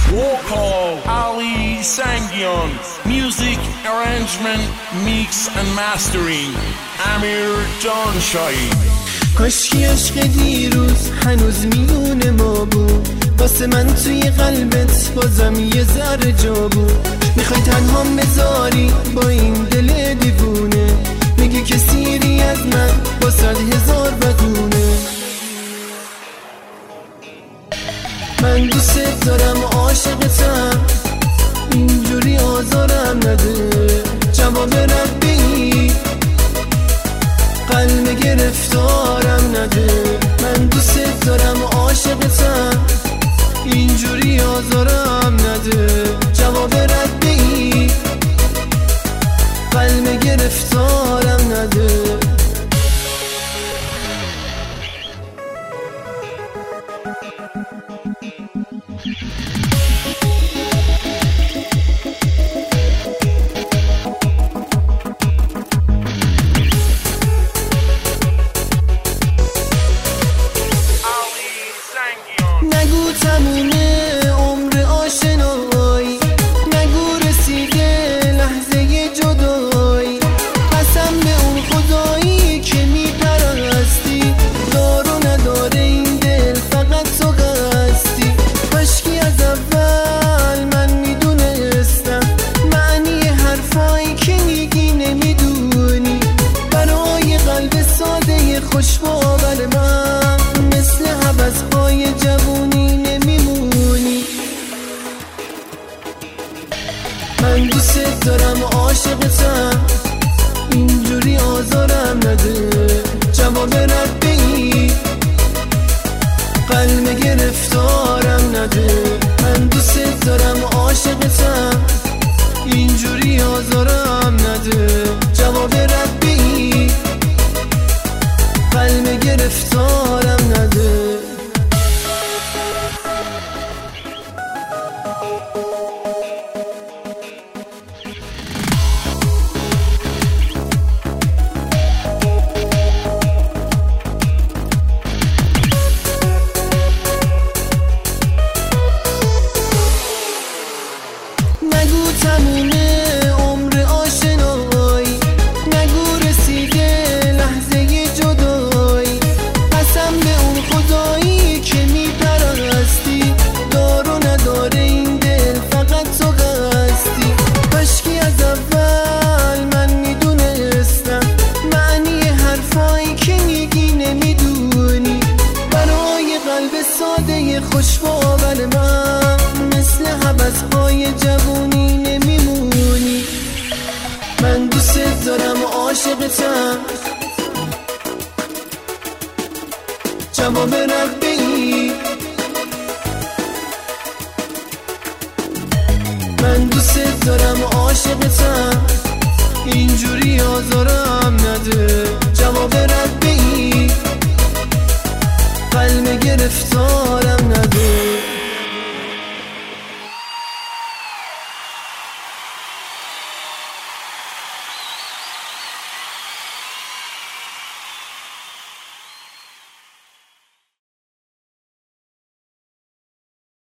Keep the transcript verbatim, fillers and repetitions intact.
Vocal Ali Sangion. Music arrangement, mix and mastering Amir Janshai. کاشکی عشق دیروز هنوز میونه ما بود، واسه من توی قلبت بازم یه ذره جا بود. میخوای تنها بذاری با این دل دیوونه، میگی که سیری از من با صد هزار بدونه. من دوست دارم عاشقتم، اینجوری آزارم نده. جواب ربی قلب گرفتارم نده. من دوست دارم عاشقتم، اینجوری آزارم نده. جواب ربی قلب گرفتارم نده. نگو تمومه عمر آشنایی، نگو رسیده لحظه جدایی. قسم به اون خدایی که میپرستی، دار و نداره این دل فقط تو قصدی. کاشکی از اول من میدونستم معنی حرفایی که میگی نمیدونی. برای قلب ساده خوش باور من مثل حوضهای جوونی نمیمونی. من دوست دارم عاشقتم، اینجوری آزارم نده. جواب ربی قلب گرفتارم نده. من دوست دارم عاشقتم، اینجوری آزارم نده. جواب ربی قلب گرفتارم نده. نگو تمومه عمر آشنایی، نگو رسیده لحظه جدایی. قسم به اون خدایی که میپرستی، دار و نداره این دل فقط تو قصدی. کاشکی از اول من میدونستم معنی حرفایی که میگی نمیدونی. برای قلب ساده خوش باور من مثل حوضهای جوونی نمیمونی. من دوست دارم عاشقتم، جواب ربی من دوست دارم عاشقتم، اینجوری آزارم